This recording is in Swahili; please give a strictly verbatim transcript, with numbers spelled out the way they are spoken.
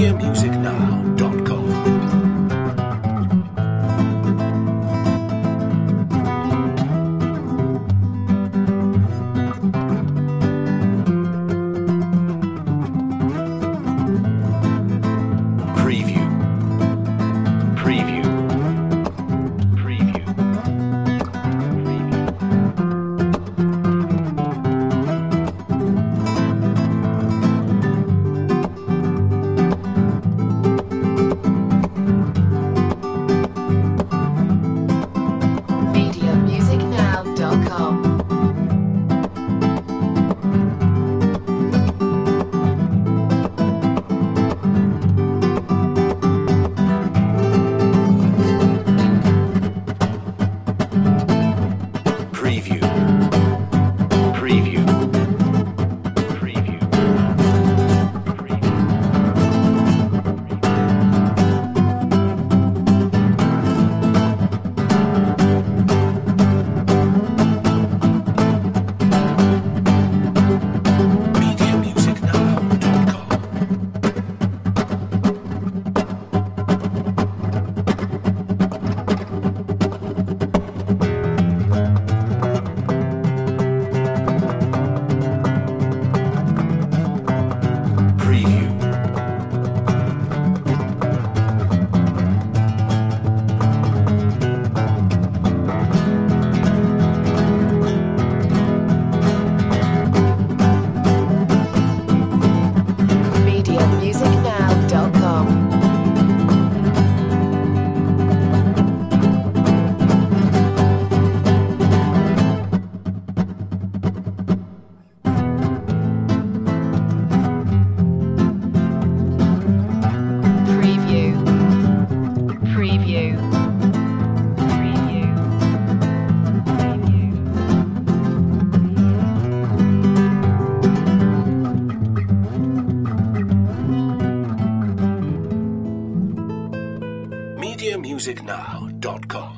media music now dot com. Preview. Preview. Preview. media music now dot com. Preview. Preview. Preview. media music now dot com. Preview. media music now dot com. Preview. Preview. Preview. media music now dot com.